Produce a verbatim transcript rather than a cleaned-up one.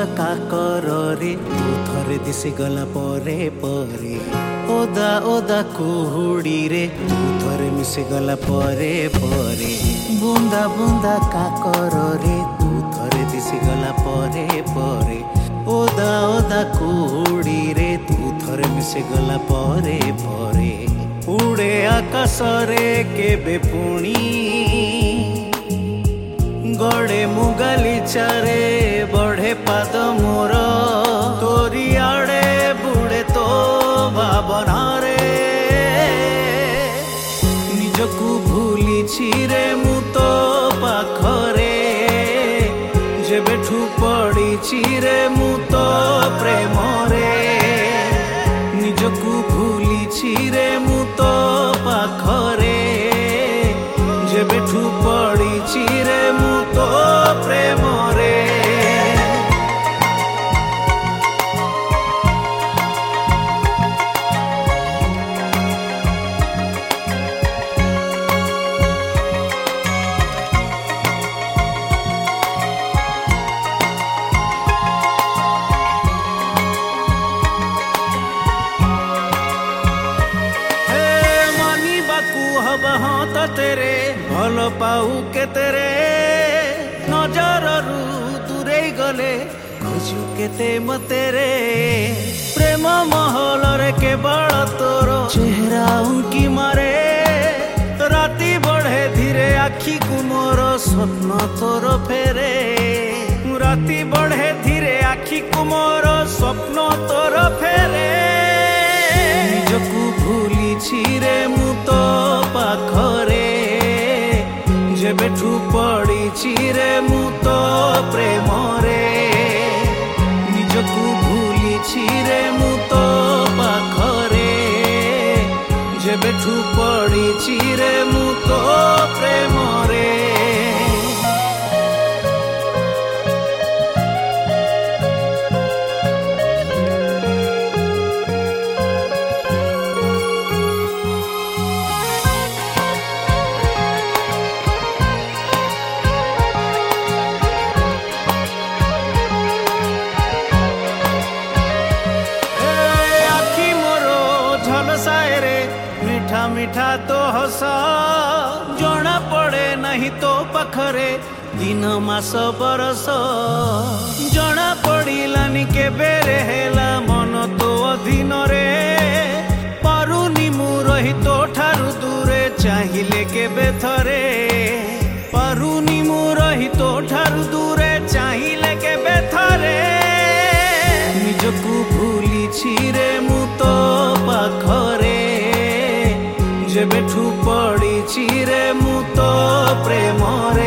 କାକରରେ ତୁ ଥରେ ଦିଶି ଗଲା ପରେ ପରେ ଓଦା ଓଦା କୁହୁଡ଼ିରେ ତୁ ଥରେ ମିଶିଗଲା ପରେ ପରେ ବୁନ୍ଦା ବୁନ୍ଦା କାକରରେ ତୁ ଥରେ ଦିଶିଗଲା ପରେ ପରେ ଓଦା ଓଦା କୁହୁଡ଼ିରେ ତୁ ଥରେ ମିଶିଗଲା ପରେ ପରେ ଉଡ଼େ ଆକାଶରେ କେବେ ପୁଣି गड़े मुगालीचारे बढ़े पाद मोर तोरी आड़े बुड़े तो भावना रे निजकू भूली रे मु तो पाखरे जेबेठू पड़ी रे मु तो प्रेम रे निजकू भूली रे मु तो पाखरे जेबेठू पड़ी रे मु तो प्रेम रे तेरे भल पाऊ के तेरे नजर रु दूरे गले खोजु केते मतेरे प्रेम महल रे केवल तोर चेहरा उनकी मारे राती बढ़े धीरे आखी को मोर स्वप्न तोर फेरे राती बढ़े धीरे आखी को मोर स्वप्न तोर फेरे निजकू भूली रे मु तो पाखरे जेबेठू पड़ी रे मु तो प्रेम रे निजकू भूली रे मु तो पाखरे जेबेठू पड़ी रे मु तो प्रेम रे मीठा मीठा तो हसा जना पड़े नहीं तो पाखरे दिन मास बरस जना पड़िलानी के बेरे हेला मन तो अधीन रे पारुनी मु रही तो ठारू दूरे चाहिए के बेथरे पारुनी मु रही तो ठारू दूरे चाहिए के बेथरे निजकू भूली रे मु तो पाखरे जेबेठू पड़ी रे मु तो प्रेम रे